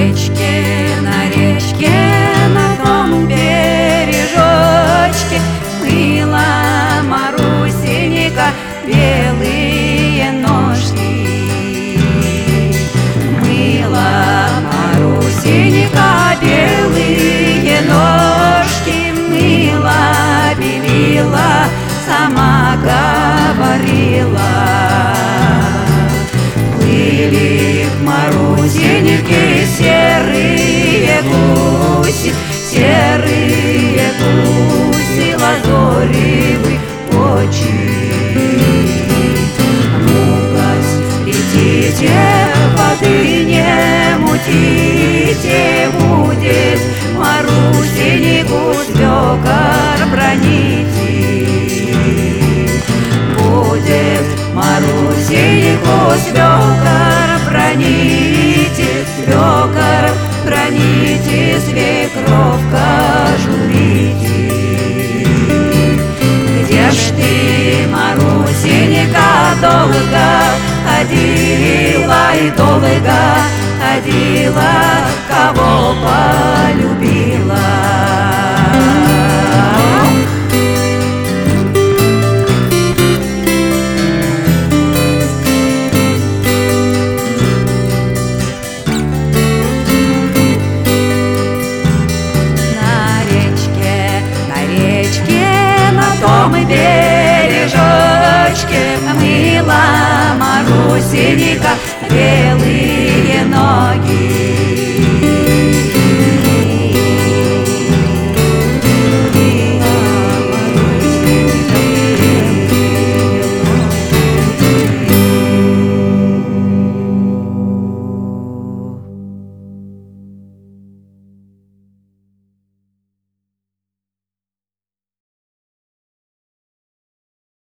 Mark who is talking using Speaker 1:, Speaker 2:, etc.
Speaker 1: речке, на том бережочке мыла Марусенька белые ножки. Мыла Марусенька белые ножки, мыла, белила, сама говорила. Плыли к Марусеньке серые гуси, лазоревы очи. Ну-ка, идите, воды не мутите, будет Марусеньку свекор броните. Будет Марусеньку свекор броните, свекор броните, свекровка журите. Где ж ты, Марусенька, долго ходила и долго ходила, кого